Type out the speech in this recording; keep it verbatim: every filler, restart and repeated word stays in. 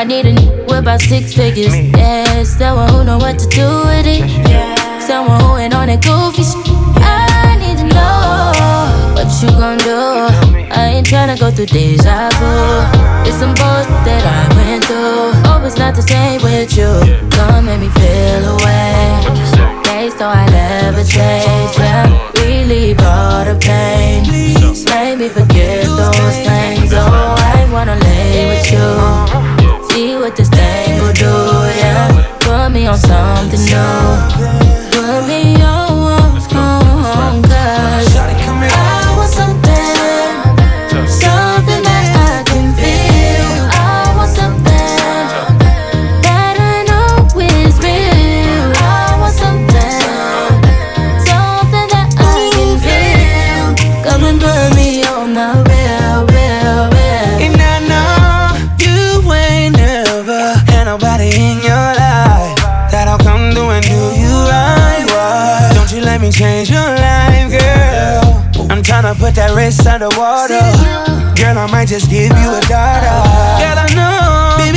need a n- with about six figures. Yeah, someone who know what to do with it. Someone who ain't on that goofy shit. I need to know what you gon' do. I ain't tryna go through deja vu. It's some bullshit that I went through. Hope it's not the same with you. Come make me feel away. Days though I never change. Yeah, relieve all the pain. Make me forget those things. Oh, I wanna lay with you. See what this thing will do. Yeah, put me on something new. Put me on, on, cause I want something, something that I can feel. I want something that I know is real. I want something, something that I can feel. Come and put me on the real, real, real. And I know you ain't never had nobody in your life that'll come through and do you right. Why don't you let me change your life, girl? I'm tryna put that wrist underwater. Girl, I might just give you a daughter. Girl, I know